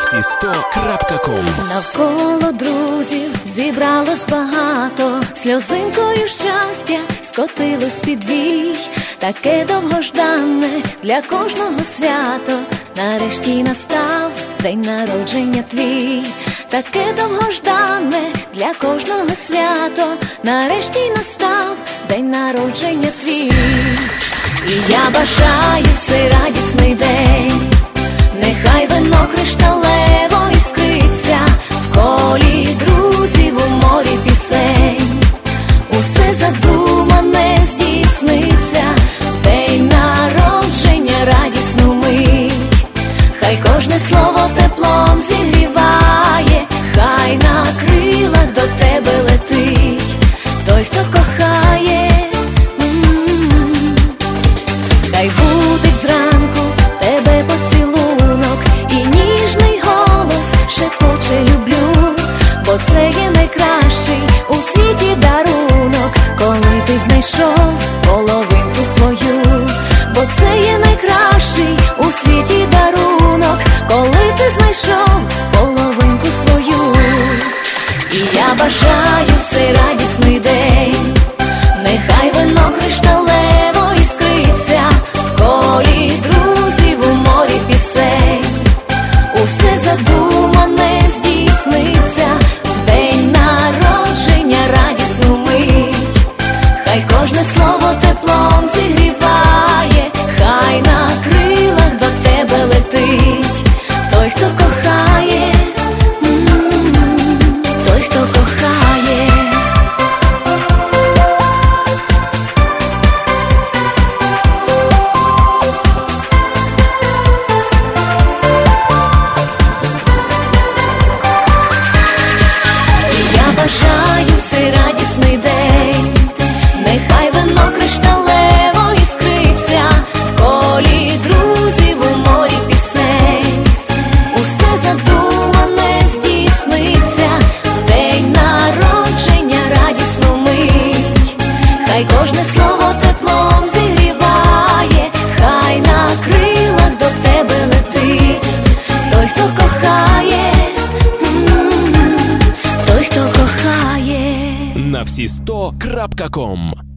всі 100.com. Навколо друзів зібралось багато, сльозинкою щастя скотилось під вій. Таке довгожданне для кожного свято, нарешті настав день народження твій. Таке довгожданне для кожного свято, нарешті настав день народження твій. І я бажаю в цей радісний день, нехай вино кришталево іскриться в колі друзів, у морі пісень. Усе задумане здійсниться в день народження, радісну мить. Хай кожне слово теплом зігріває, хай на крилах до тебе летить той, хто кохає. Хай будить зранку тебе поцілунок і ніжний голос шепоче люблю, бо це є найкращий у світі дарунок, коли ти знайшов половинку свою. Бо це є найкращий у світі дарунок, коли ти знайшов половинку свою. І я бажаю в цей радісний день, нехай вино кришталево іскриться в колі друзів, у морі пісень. Усе задумане здійсниться в день народження, радісну мить. Хай кожне слово теплом зігріває, хай на крилах до тебе летить той, хто кохає, той, хто кохає. Бажаю в цей радісний день, нехай вино кришталево іскриться в колі друзів, у морі пісень. Усе задумане здійсниться в день народження, радісну мить. Хай кожне слово теплом зігріває, хай на крилах до тебе летить той, хто кохає, той, хто кохає. На всі 100.com.